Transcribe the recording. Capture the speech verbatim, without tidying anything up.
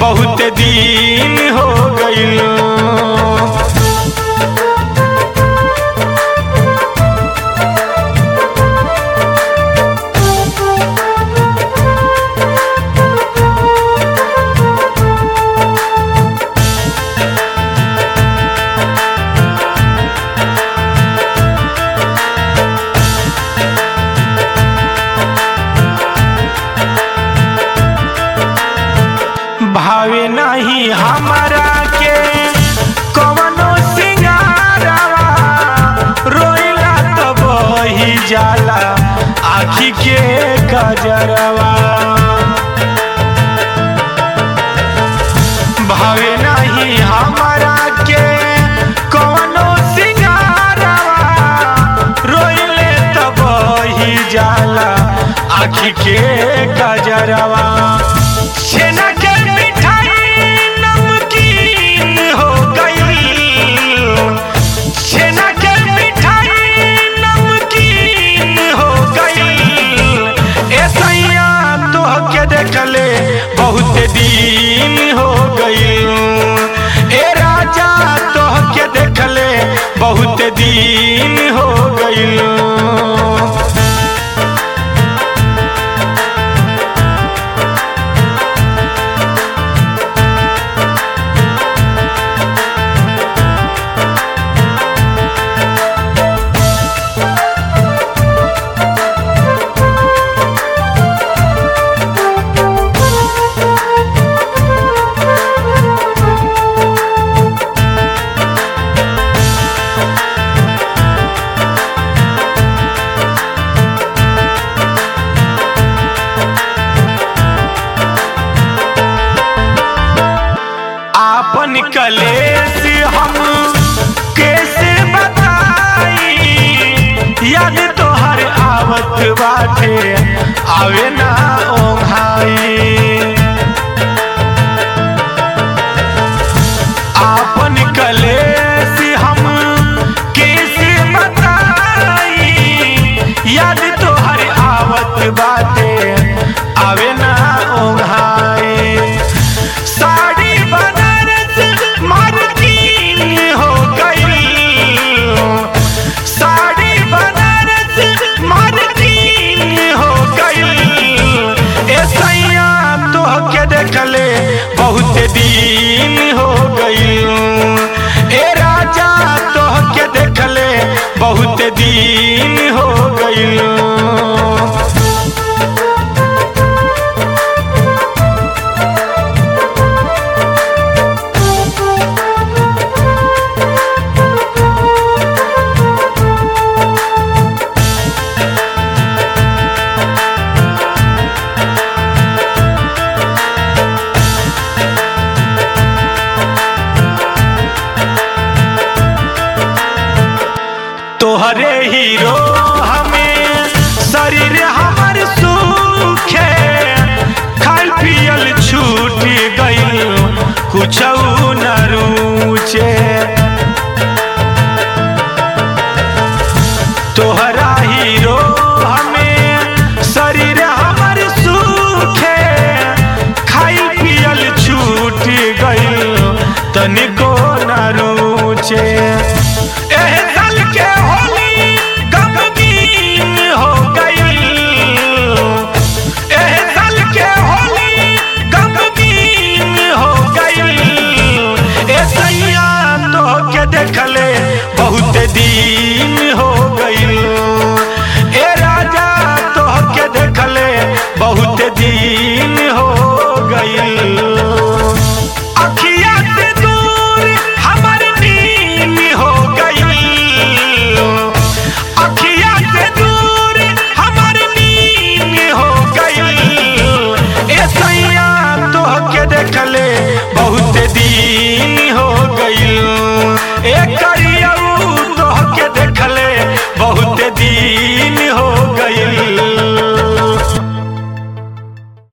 बहुत दिन हो गइल। भावे नहीं हमारा के कवनो सिंगारवा, रोइला तो बही जाला आँखी के कजरवा। भावे नहीं हमारा के कवनो सिंगारवा, रोइले तो बही जाला आँखी के कजरवा। छेना के देखले बहुत दिन हो गइल। ए राजा तोहके देखले बहुत दिन हो गइल। अपन कलेश हम कैसे बताई, याद तोहर आवत बाटे आवे ना ओंघाई। अपन कलेश हम कैसे बताई, याद तोहर आवत बाटे आवे ना ओंघाई। देखले बहुत दिन हो गइल। ए राजा तोहके देखले बहुत दिन हो गइल। तोहरे हीरो हमें शरीर हमर सूखे, खाल पियल छूट गइल कुछ न रुचे। तोहरा हीरो हमें शरीर हमर सूखे, खाल पियल छूट गइल तनिको न रुचे।